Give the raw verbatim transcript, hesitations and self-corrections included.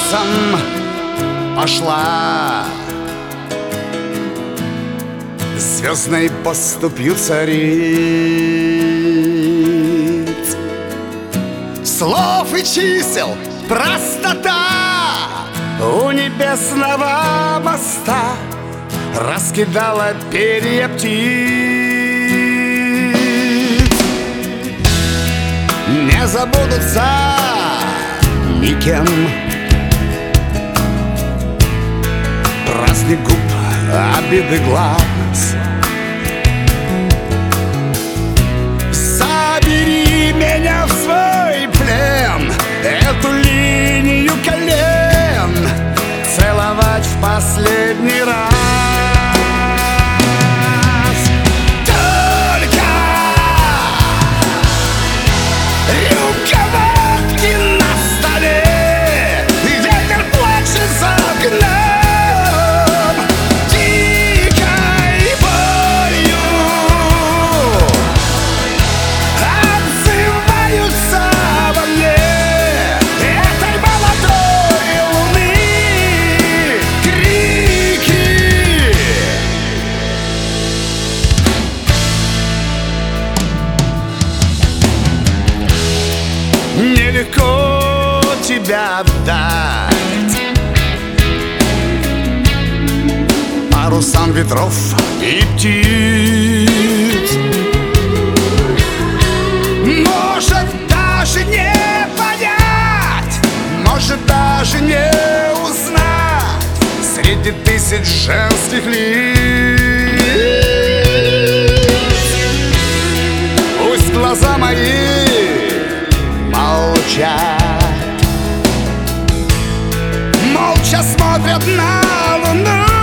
сердцем пошла звездной поступью цариц. Слов и чисел простота у небесного моста раскидала перья птиц. Не забудутся никем праздник губ, обиды глаз. Забери меня в свой плен, эту линию колен целовать в последний раз. Только рюмка водки на столе, ветер плачет за окном дикой болью. Отзываются во мне этой молодой луны крики. Нелегко тебя отдать парусам ветров и птиц. Может даже не понять, может даже не узнать среди тысяч женских лиц. Пусть глаза мои молчат, молча смотрят на луну.